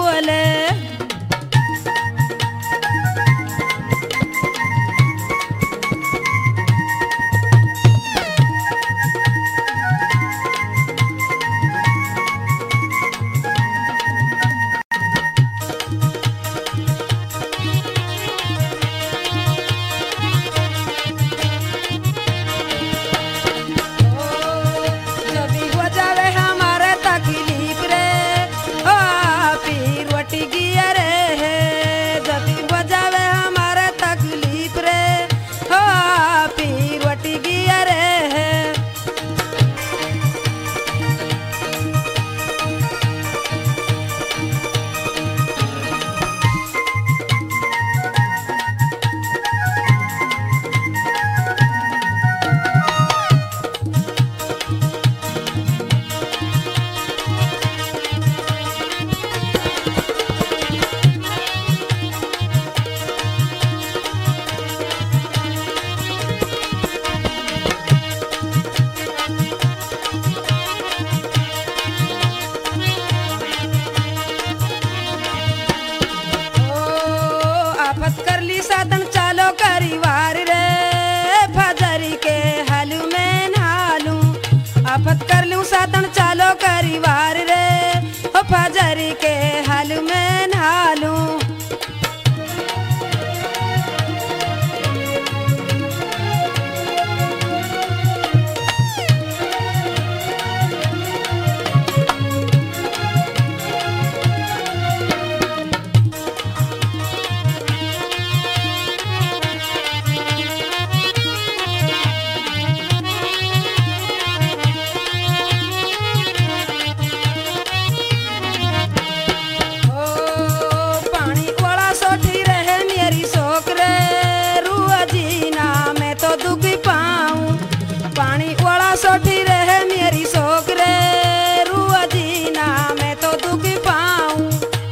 मुअले। जबी हो जावे हमारे तकलीफ रे ओ पीर वटी गिया रे है। जबी हो जावे हमारे तकलीफ रे ओ पीर वटी गिया रे है। आफत कर ली साधन चालो करीवार रे भजरी के हालू में नालू। आफत कर लूं साधन चालो करीवार रे ओ भजरी के हालू में नालू। पानी वाला सोठी रहे मेरी शौक रे रुआ जीना मैं तो दुखी पाऊं। पानी वाला सोठी रहे मेरी शौक रे रुआ जीना मैं तो दुखी पाऊं।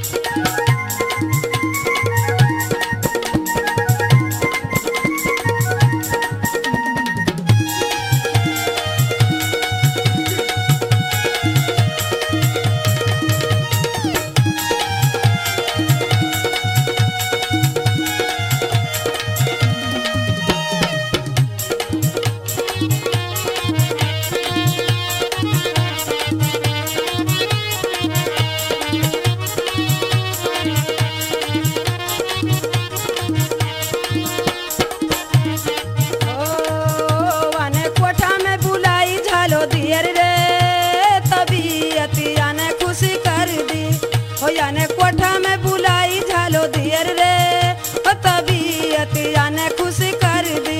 वाने कोठा में बुलाई झालो दियर रे तबीयत याने खुशी कर दी। हो याने कोठा में बुलाई झालो दियर रे ओ तबीयत याने खुशी कर दी।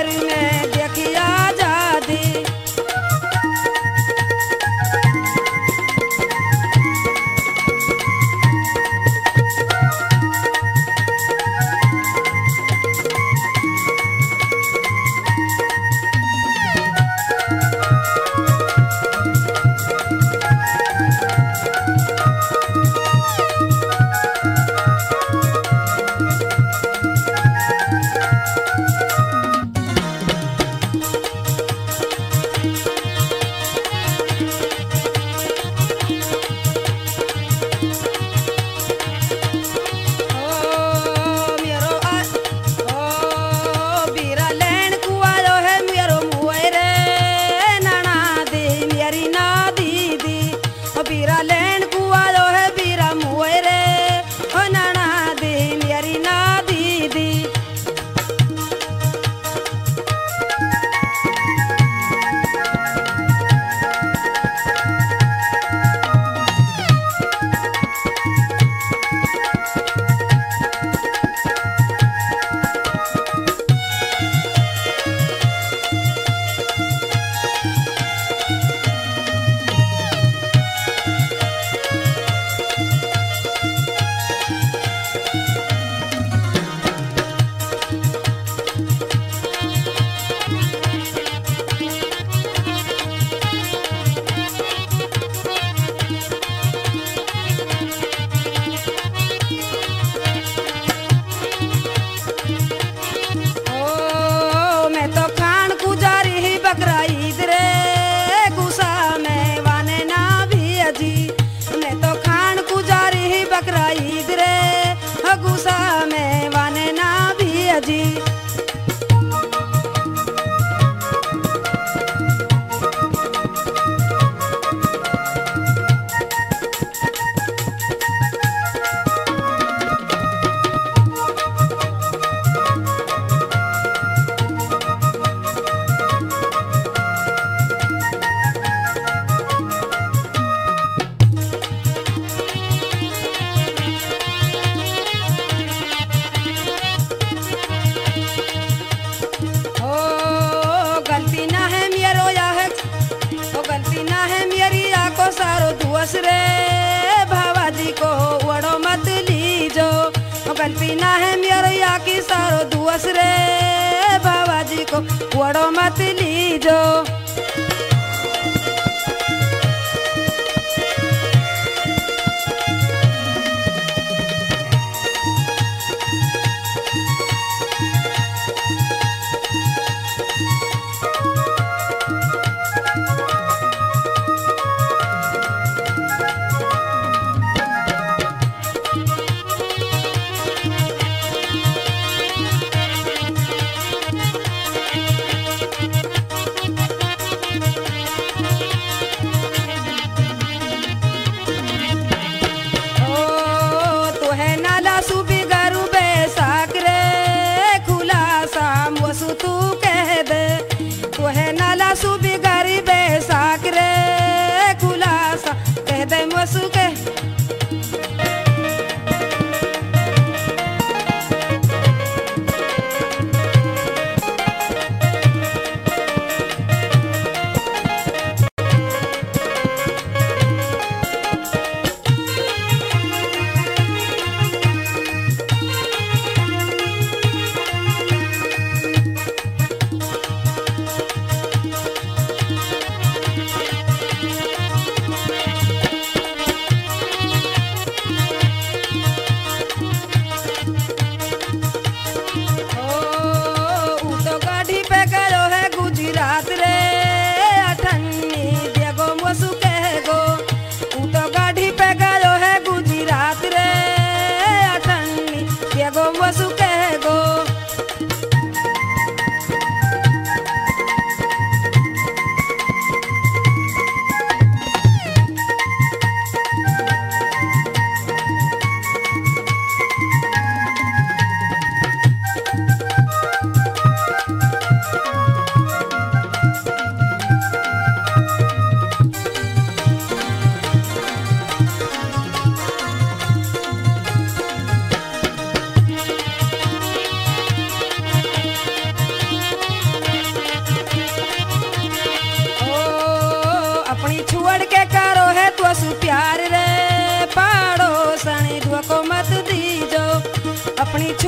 शहर में देखी आजादी। बीरा लैन कुआयो है मेरो मुए रे नैना दी मेरी ना दीदी। बीरा लैन कुआयो है बीरा मुए रे ओ नैना दी मेरी ना दीदी। मैं तो खान गुजारी ही बकरा ईद रे गुस्सा में वाने ना भी अजी। मैं तो खान गुजारी ही बकरा ईद रे गुस्सा में वाने ना भी अजी। गलती ना है मेरो या है ओ गलती ना है मेरी आको सारो दुअस रे भावाजी को वड़ो मत लीजो। ओ गलती ना है मेरी आकी सारो दुअस रे भावाजी को वड़ो मत लीजो।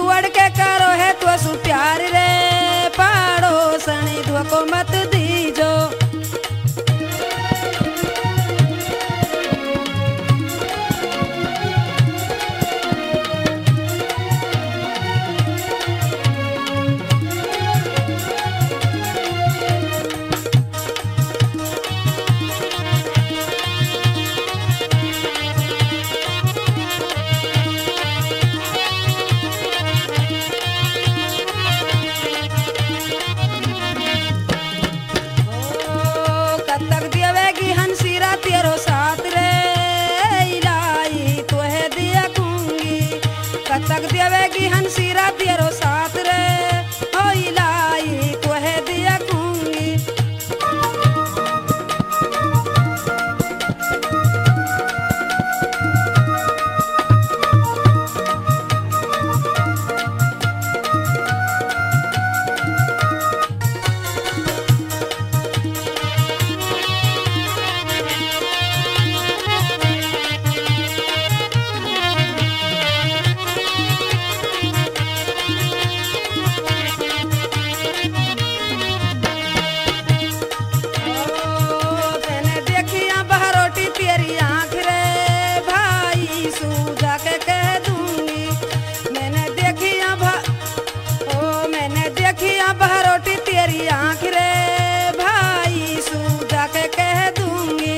छुअड़ के करो है तो सु प्यार रे पड़ोसनी धोखो मत दीजो। तक देवेगी हंसीरा तेरो साथ रे हो इलाई तोहे दिया खूंगी। रोटी तेरी आँख रे भाई सूजा के कह दूंगी।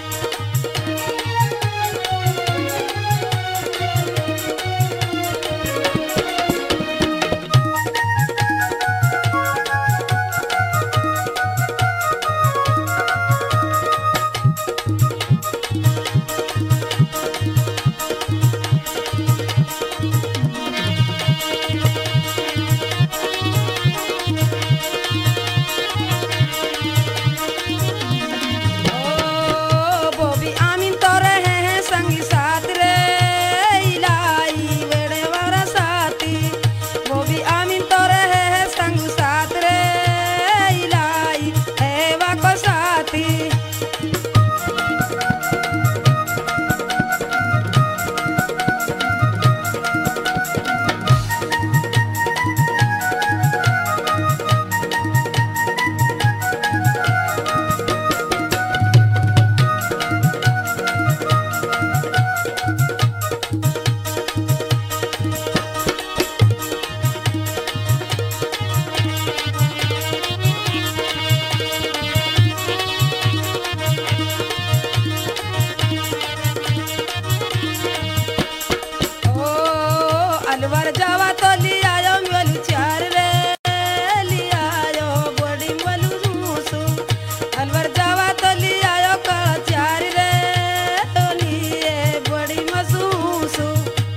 अलवर जावा तो लियायो मोलू चार रे लियायो बड़ी मोलू मूसू। अलवर जावा तो लियायो का चार रे तो लिए बड़ी मसूसू।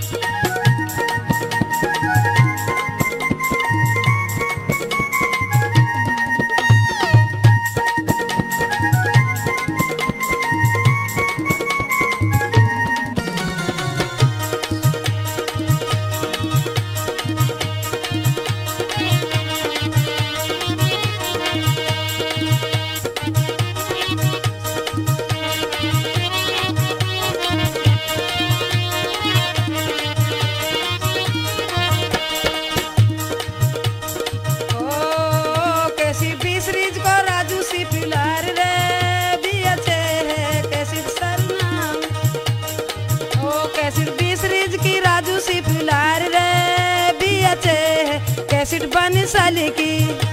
कैसेट बन साल की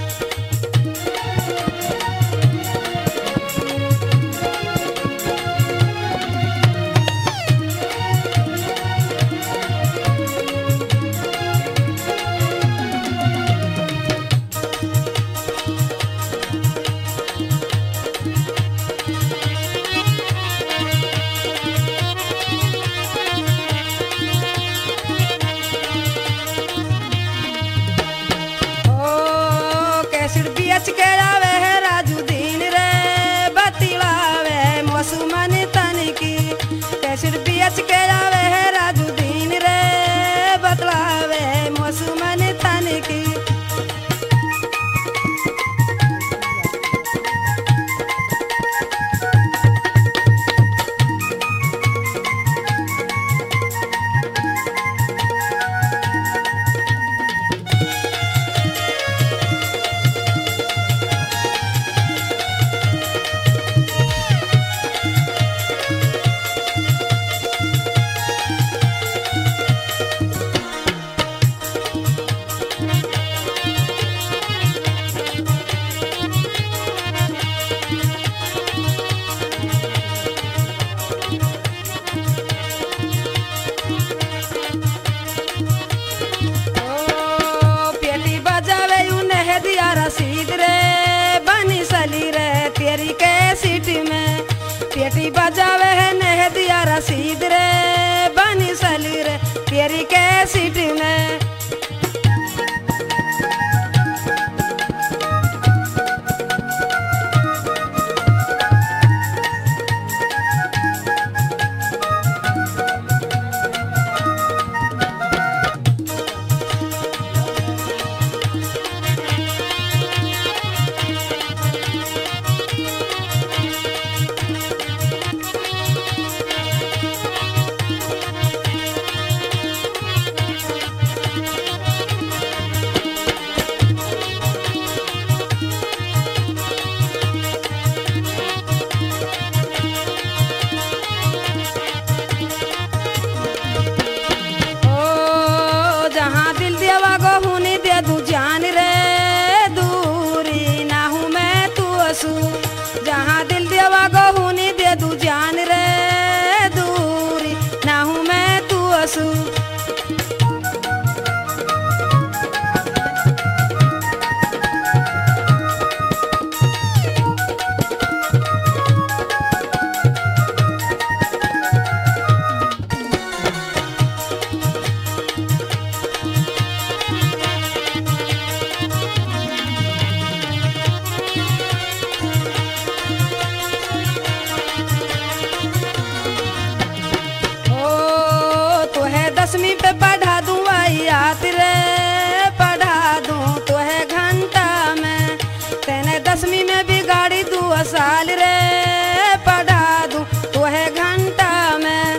के आवे है राजू दीन रे बतिलावे मौसुमन तन की। कैसेट बेच के आवे है राजू दीन रे बतलावे मौसुमन तन की। रसीद रे बनी सली रे तेरी के सीट में पेटी बजावे है नह दिया रसीद रे बनी सली रे तेरी के सीट में। जहाँ दिल देवा गहुनी दे दू जान रे दूरी ना हूँ मैं तू असू। दसवीं पे पढ़ा दूँ याद रे पढ़ा दूँ तो है घंटा में तेने 10वीं में बिगाड़ी 2 साल रे पढ़ा दूँ तो है घंटा में।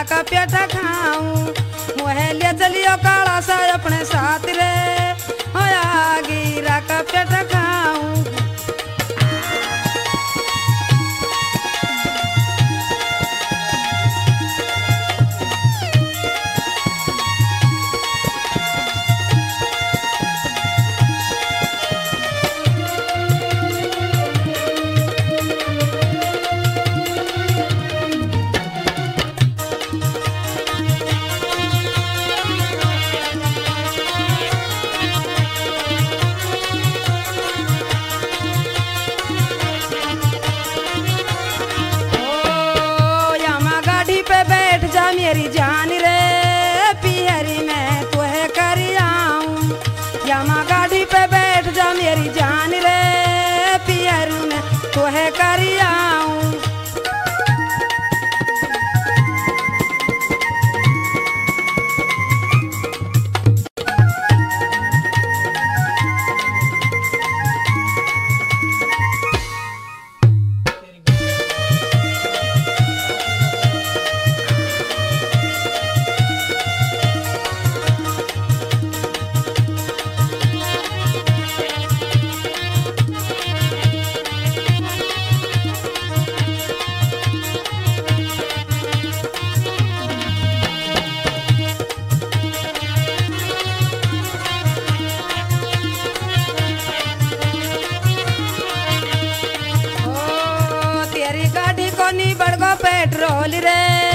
का पेट खाऊं मोहे ले चलियो काला सा अपने साथ रे होया गिरा का पेट खाऊं मेरी जान रे पियरी में तुहे कर आऊं यमा गाड़ी पे बैठ जा मेरी जान रे पियरी में तुहे कर आऊं बड़गो पेट्रोल रे